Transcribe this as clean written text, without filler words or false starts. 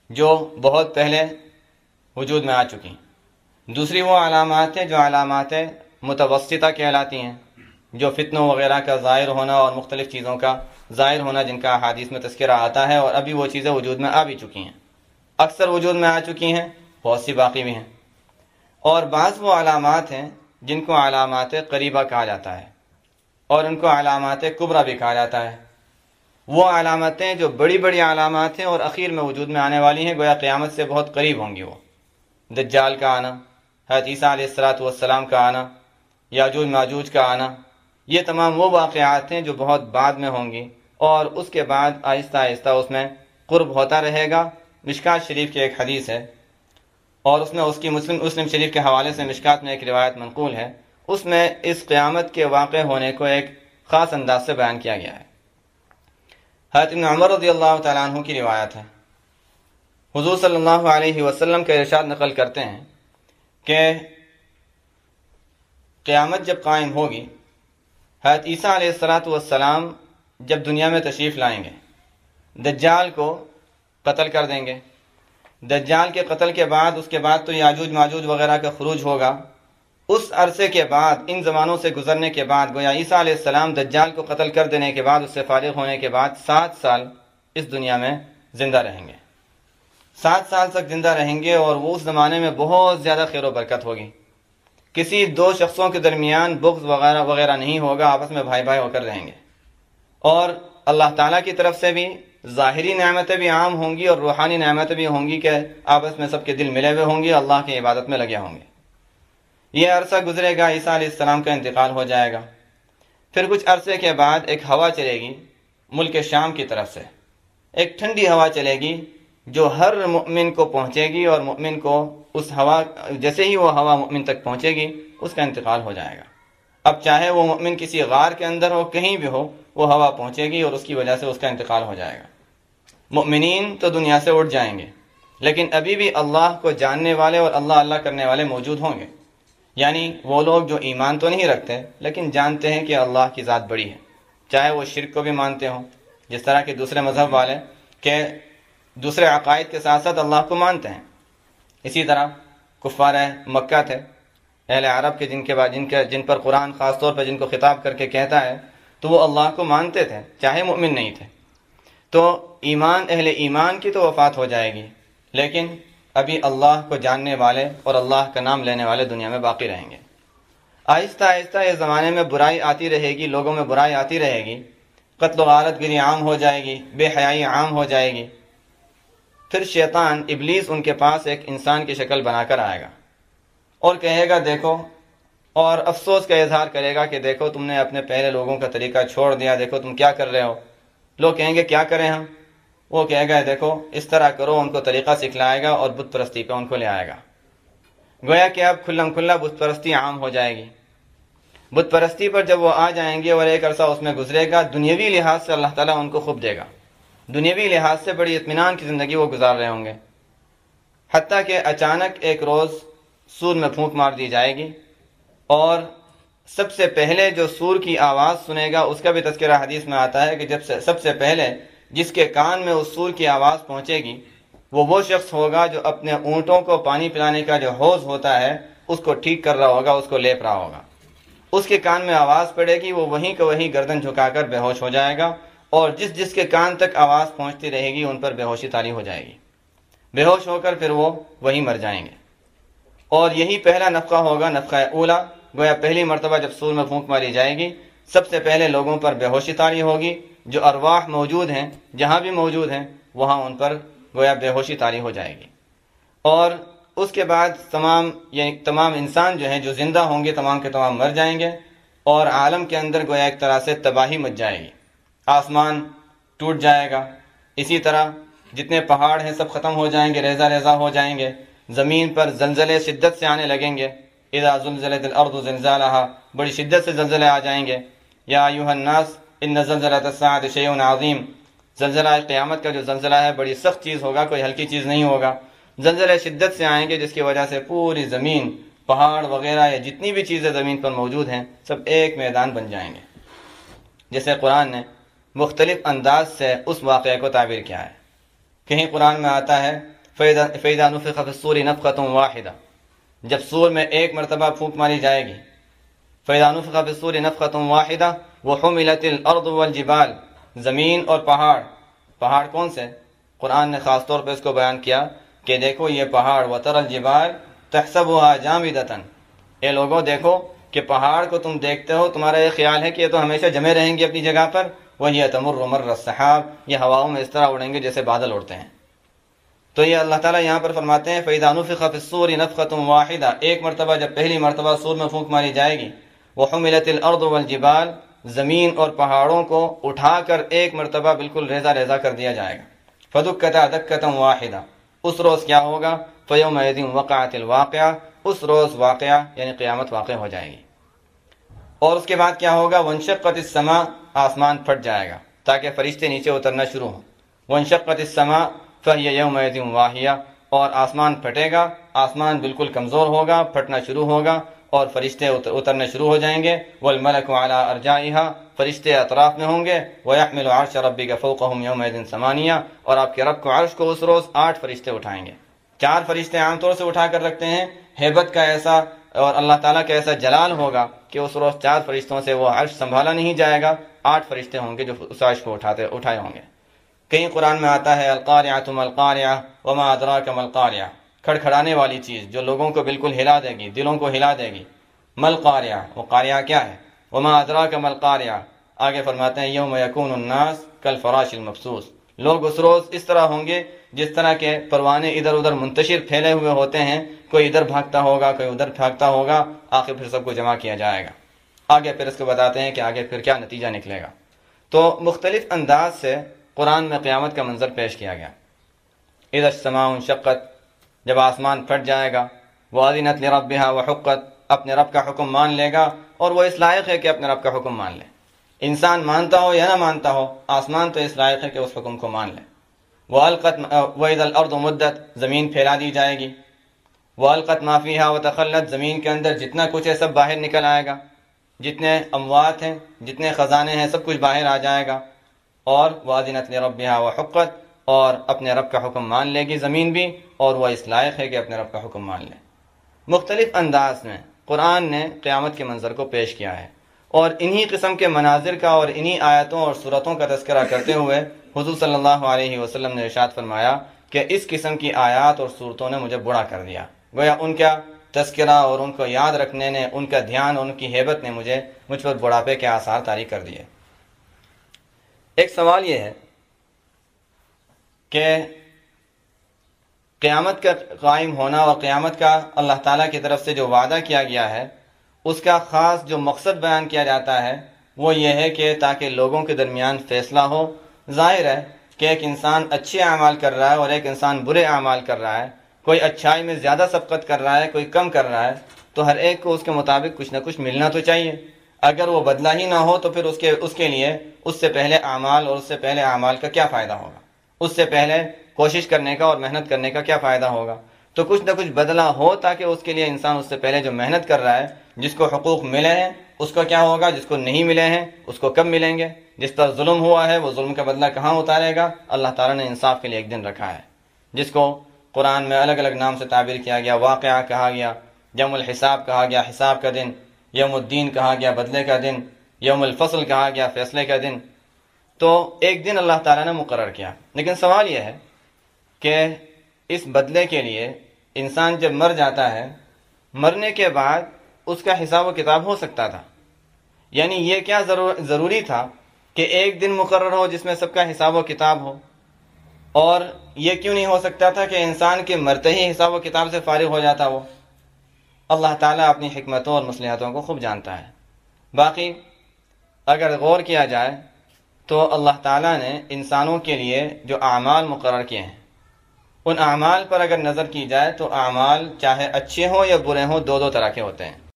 جو بہت پہلے وجود میں آ چکی ہیں۔ دوسری وہ علامات ہیں جو علامات متوسطہ کہلاتی ہیں، جو فتنوں وغیرہ کا ظاہر ہونا اور مختلف چیزوں کا ظاہر ہونا جن کا احادیث میں تذکرہ آتا ہے، اور ابھی وہ چیزیں وجود میں آ بھی چکی ہیں، اکثر وجود میں آ چکی ہیں، بہت سی باقی بھی ہیں۔ اور بعض وہ علامات ہیں جن کو علامات قریبہ کہا جاتا ہے، اور ان کو علامات کبریٰ بھی کہا جاتا ہے۔ وہ علامتیں جو بڑی بڑی علامات ہیں اور اخیر میں وجود میں آنے والی ہیں، گویا قیامت سے بہت قریب ہوں گی۔ وہ دجال کا آنا، حضرت عیسیٰ علیہ السلام کا آنا، یاجوج ماجوج کا آنا، یہ تمام وہ واقعات ہیں جو بہت بعد میں ہوں گی، اور اس کے بعد آہستہ آہستہ اس میں قرب ہوتا رہے گا۔ مشکات شریف کی ایک حدیث ہے، اور اس میں اس کی مسلم شریف کے حوالے سے مشکات میں ایک روایت منقول ہے، اس میں اس قیامت کے واقع ہونے کو ایک خاص انداز سے بیان کیا گیا ہے۔ حضرت ابن عمر رضی اللہ تعالیٰ عنہ کی روایت ہے، حضور صلی اللہ علیہ وسلم کا ارشاد نقل کرتے ہیں کہ قیامت جب قائم ہوگی، حضرت عیسیٰ علیہ السلام جب دنیا میں تشریف لائیں گے، دجال کو قتل کر دیں گے۔ دجال کے قتل کے بعد اس کے بعد تو یاجوج ماجوج وغیرہ کا خروج ہوگا۔ اس عرصے کے بعد، ان زمانوں سے گزرنے کے بعد، گویا عیسیٰ علیہ السلام دجال کو قتل کر دینے کے بعد، اس سے فارغ ہونے کے بعد 7 سال اس دنیا میں زندہ رہیں گے۔ 7 سال تک زندہ رہیں گے، اور وہ اس زمانے میں بہت زیادہ خیر و برکت ہوگی۔ کسی دو شخصوں کے درمیان بغض وغیرہ وغیرہ نہیں ہوگا، آپس میں بھائی بھائی ہو کر رہیں گے، اور اللہ تعالیٰ کی طرف سے بھی ظاہری نعمتیں بھی عام ہوں گی اور روحانی نعمتیں بھی ہوں گی کہ آپس میں سب کے دل ملے ہوئے ہوں گے، اللہ کی عبادت میں لگے ہوں گے۔ یہ عرصہ گزرے گا، عیسیٰ علیہ السلام کا انتقال ہو جائے گا۔ پھر کچھ عرصے کے بعد ایک ہوا چلے گی ملک شام کی طرف سے، ایک ٹھنڈی ہوا چلے گی جو ہر مؤمن کو پہنچے گی، اور مؤمن کو اس ہوا، جیسے ہی وہ ہوا مؤمن تک پہنچے گی، اس کا انتقال ہو جائے گا۔ اب چاہے وہ مؤمن کسی غار کے اندر ہو، کہیں بھی ہو، وہ ہوا پہنچے گی اور اس کی وجہ سے اس کا انتقال ہو جائے گا۔ مؤمنین تو دنیا سے اٹھ جائیں گے، لیکن ابھی بھی اللہ کو جاننے والے اور اللہ اللہ کرنے والے موجود ہوں گے، یعنی وہ لوگ جو ایمان تو نہیں رکھتے لیکن جانتے ہیں کہ اللہ کی ذات بڑی ہے، چاہے وہ شرک کو بھی مانتے ہوں، جس طرح کہ دوسرے مذہب والے کہ دوسرے عقائد کے ساتھ ساتھ اللہ کو مانتے ہیں۔ اسی طرح کفار مکہ تھے، اہل عرب کے جن پر قرآن خاص طور پر جن کو خطاب کر کے کہتا ہے، تو وہ اللہ کو مانتے تھے چاہے مؤمن نہیں تھے۔ تو اہل ایمان کی تو وفات ہو جائے گی، لیکن ابھی اللہ کو جاننے والے اور اللہ کا نام لینے والے دنیا میں باقی رہیں گے۔ آہستہ آہستہ اس زمانے میں برائی آتی رہے گی، لوگوں میں برائی آتی رہے گی، قتل و غارت گری عام ہو جائے گی، بے حیائی عام ہو جائے گی۔ پھر شیطان ابلیس ان کے پاس ایک انسان کی شکل بنا کر آئے گا اور کہے گا دیکھو، اور افسوس کا اظہار کرے گا کہ دیکھو تم نے اپنے پہلے لوگوں کا طریقہ چھوڑ دیا، دیکھو تم کیا کر رہے ہو۔ لوگ کہیں گے کیا کریں ہم؟ وہ کہے گا دیکھو اس طرح کرو، ان کو طریقہ سکھلائے گا اور بت پرستی پہ ان کو لے آئے گا۔ گویا کہ اب کھلم کھلا بت پرستی عام ہو جائے گی۔ بت پرستی پر جب وہ آ جائیں گے اور ایک عرصہ اس میں گزرے گا، دنیاوی لحاظ سے اللہ تعالیٰ ان کو خوب دے گا، دنیاوی لحاظ سے بڑی اطمینان کی زندگی وہ گزار رہے ہوں گے، حتیٰ کہ اچانک ایک روز سور میں پھونک مار دی جائے گی، اور سب سے پہلے جو سور کی آواز سنے گا، اس کا بھی تذکرہ حدیث میں آتا ہے کہ جب سب سے پہلے جس کے کان میں اس سور کی آواز پہنچے گی، وہ شخص ہوگا جو اپنے اونٹوں کو پانی پلانے کا جو حوض ہوتا ہے اس کو ٹھیک کر رہا ہوگا، اس کو لیپ رہا ہوگا۔ اس کے کان میں آواز پڑے گی، وہ وہیں کہ وہیں گردن جھکا کر بے ہوش ہو جائے گا، اور جس کے کان تک آواز پہنچتی رہے گی ان پر بے ہوشی طاری ہو جائے گی، بے ہوش ہو کر پھر وہ وہیں مر جائیں گے۔ اور یہی پہلا نفخہ ہوگا، نفخہ اولا، گویا پہلی مرتبہ جب سور میں پھونک ماری جائے گی، سب سے پہلے لوگوں پر بے ہوشی طاری ہوگی، جو ارواح موجود ہیں جہاں بھی موجود ہیں وہاں ان پر گویا بے ہوشی طاری ہو جائے گی۔ اور اس کے بعد تمام انسان جو ہیں جو زندہ ہوں گے تمام کے تمام مر جائیں گے، اور عالم کے اندر گویا ایک طرح سے تباہی مچ جائے گی، آسمان ٹوٹ جائے گا، اسی طرح جتنے پہاڑ ہیں سب ختم ہو جائیں گے، ریزہ ریزہ ہو جائیں گے، زمین پر زلزلے شدت سے آنے لگیں گے، اذا زلزلت الارض زلزالها، بڑی شدت سے زلزلے آ جائیں گے۔ یا ایھا الناس ان زلزلۃ الساعۃ شیء عظیم، زلزلہ قیامت کا جو زلزلہ ہے بڑی سخت چیز ہوگا، کوئی ہلکی چیز نہیں ہوگا۔ زلزلے شدت سے آئیں گے جس کی وجہ سے پوری زمین، پہاڑ وغیرہ یا جتنی بھی چیزیں زمین پر موجود ہیں سب ایک میدان بن جائیں گے۔ جیسے قرآن نے مختلف انداز سے اس واقعے کو تعبیر کیا ہے۔ کہیں قرآن میں آتا ہے فَإِذَا نُفِخَ فِي الصُّورِ نَفْخَةٌ وَاحِدَةٌ، جب سور میں ایک مرتبہ پھونک ماری جائے گی. فَإِذَا نُفِخَ فِي الصُّورِ نَفْخَةٌ وَاحِدَةٌ وَحُمِلَتِ الْأَرْضُ وَالْجِبَالُ، زمین اور پہاڑ کون سے؟ قرآن نے خاص طور پہ اس کو بیان کیا کہ دیکھو یہ پہاڑ، وَتَرَى الْجِبَالَ تَحْسَبُهَا جَامِدَةً، اے لوگوں دیکھو کہ پہاڑ کو تم دیکھتے ہو، تمہارا یہ خیال ہے کہ یہ تو ہمیشہ جمے رہیں گے اپنی جگہ پر، وَهِيَ تَمُرُّ مَرَّ السَّحَابِ، یہ ہواؤں میں اس طرح اڑیں گے جیسے بادل اڑتے ہیں. تو یہ اللہ تعالیٰ یہاں پر فرماتے ہیں فَإِذَا نُفِخَ فِي الصُّورِ نَفْخَةٌ وَاحِدَةٌ، ایک مرتبہ جب پہلی مرتبہ سور میں پھونک ماری جائے گی. وَحُمِلَتِ الْأَرْضُ وَالْجِبَالُ، زمین اور پہاڑوں کو اٹھا کر ایک مرتبہ بالکل ریزہ ریزہ کر دیا جائے گا. فَدُكَّتَا دَكَّةً وَاحِدَةً، اس روز کیا ہوگا؟ فَيَوْمَئِذٍ وَقَعَتِ الْوَاقِعَةُ، اس روز واقعہ یعنی قیامت واقع ہو جائے گی. اور اس کے بعد کیا ہوگا؟ وَانشَقَّتِ السَّمَاءُ، آسمان پھٹ جائے گا تاکہ فرشتے نیچے اترنا شروع ہوں. وَانشَقَّتِ السَّمَاءُ فَهِيَ يَوْمَئِذٍ وَاهِيَةٌ، اور آسمان پھٹے گا، آسمان بالکل کمزور ہوگا، پھٹنا شروع ہوگا اور فرشتے اترنے شروع ہو جائیں گے. وَالْمَلَكُ عَلَىٰ أَرْجَائِهَا، فرشتے اطراف میں ہوں گے. وَيَحْمِلُ عَرْشَ رَبِّكَ فَوْقَهُمْ يَوْمَئِذٍ ثَمَانِيَةٌ، اور آپ کے رب کو عرش کو اس روز 8 فرشتے اٹھائیں گے. 4 فرشتے عام طور سے اٹھا کر رکھتے ہیں، ہیبت کا ایسا اور اللہ تعالیٰ کا ایسا جلال ہوگا کہ اس روز 4 فرشتوں سے وہ عرش سنبھالا نہیں جائے گا. 8 فرشتے ہوں گے جو اس عرش کو اٹھائے ہوں گے. کہیں قرآن میں آتا ہے القارعۃ ما القارعۃ وما ادراک ما القارعۃ، کھڑکھڑانے والی چیز جو لوگوں کو بالکل ہلا دے گی، دلوں کو ہلا دے گی. ما القارعۃ، وہ قارعہ کیا ہے؟ وما ادراک ما القارعۃ، آگے فرماتے ہیں یوم یکون الناس کالفراش المبثوث، لوگ اس روز اس طرح ہوں گے جس طرح کے پروانے ادھر ادھر منتشر پھیلے ہوئے ہوتے ہیں، کوئی ادھر بھاگتا ہوگا کوئی ادھر بھاگتا ہوگا، آخر پھر سب کو جمع کیا جائے گا. آگے پھر اس کو بتاتے ہیں کہ آگے پھر کیا نتیجہ نکلے گا. تو مختلف انداز سے قرآن میں قیامت کا منظر پیش کیا گیا. اذا السماء انشقت، جب آسمان پھٹ جائے گا. وَأَذِنَتْ لِرَبِّهَا وَحُقَّتْ، اپنے رب کا حکم مان لے گا اور وہ اس لائق ہے کہ اپنے رب کا حکم مان لے. انسان مانتا ہو یا نہ مانتا ہو، آسمان تو اس لائق ہے کہ اس حکم کو مان لے. وَإِذَا الْأَرْضُ مُدَّتْ، زمین پھیلا دی جائے گی. وَأَلْقَتْ مَا فِيهَا وَتَخَلَّتْ، زمین کے اندر جتنا کچھ ہے سب باہر نکل آئے گا، جتنے اموات ہیں جتنے خزانے ہیں سب کچھ باہر آ جائے گا. اور وَأَذِنَتْ لِرَبِّهَا وَحُقَّتْ، اور اپنے رب کا حکم مان لے گی زمین بھی، اور وہ اس لائق ہے کہ اپنے رب کا حکم مان لے. مختلف انداز میں قرآن نے قیامت کے منظر کو پیش کیا ہے، اور انہی قسم کے مناظر کا اور انہی آیتوں اور صورتوں کا تذکرہ کرتے ہوئے حضور صلی اللہ علیہ وسلم نے ارشاد فرمایا کہ اس قسم کی آیات اور صورتوں نے مجھے بوڑھا کر دیا. گویا ان کا تذکرہ اور ان کو یاد رکھنے نے، ان کا دھیان اور ان کی ہیبت نے مجھ پر بڑھاپے کے آثار طاری کر دیے. ایک سوال یہ ہے کہ قیامت کا قائم ہونا اور قیامت کا اللہ تعالیٰ کی طرف سے جو وعدہ کیا گیا ہے، اس کا خاص جو مقصد بیان کیا جاتا ہے وہ یہ ہے کہ تاکہ لوگوں کے درمیان فیصلہ ہو. ظاہر ہے کہ ایک انسان اچھے اعمال کر رہا ہے اور ایک انسان برے اعمال کر رہا ہے، کوئی اچھائی میں زیادہ سبقت کر رہا ہے کوئی کم کر رہا ہے، تو ہر ایک کو اس کے مطابق کچھ نہ کچھ ملنا تو چاہیے. اگر وہ بدلہ ہی نہ ہو تو پھر اس کے لیے اس سے پہلے اعمال اور اس سے پہلے اعمال کا کیا فائدہ ہوگا، اس سے پہلے کوشش کرنے کا اور محنت کرنے کا کیا فائدہ ہوگا. تو کچھ نہ کچھ بدلہ ہو تاکہ اس کے لیے انسان اس سے پہلے جو محنت کر رہا ہے، جس کو حقوق ملے ہیں اس کو کیا ہوگا، جس کو نہیں ملے ہیں اس کو کب ملیں گے، جس پر ظلم ہوا ہے وہ ظلم کا بدلہ کہاں اتارے گا. اللہ تعالیٰ نے انصاف کے لیے ایک دن رکھا ہے جس کو قرآن میں الگ الگ نام سے تعبیر کیا گیا. واقعہ کہا گیا، یوم الحساب کہا گیا حساب کا دن، یوم الدین کہا گیا بدلے کا دن، یوم الفصل کہا گیا فیصلے کا دن. تو ایک دن اللہ تعالیٰ نے مقرر کیا. لیکن سوال یہ ہے کہ اس بدلے کے لیے انسان جب مر جاتا ہے، مرنے کے بعد اس کا حساب و کتاب ہو سکتا تھا. یعنی یہ کیا ضروری تھا کہ ایک دن مقرر ہو جس میں سب کا حساب و کتاب ہو؟ اور یہ کیوں نہیں ہو سکتا تھا کہ انسان کے مرتے ہی حساب و کتاب سے فارغ ہو جاتا وہ؟ اللہ تعالیٰ اپنی حکمتوں اور مصلحتوں کو خوب جانتا ہے. باقی اگر غور کیا جائے تو اللہ تعالیٰ نے انسانوں کے لیے جو اعمال مقرر کیے ہیں، ان اعمال پر اگر نظر کی جائے تو اعمال چاہے اچھے ہوں یا برے ہوں دو طرح کے ہوتے ہیں.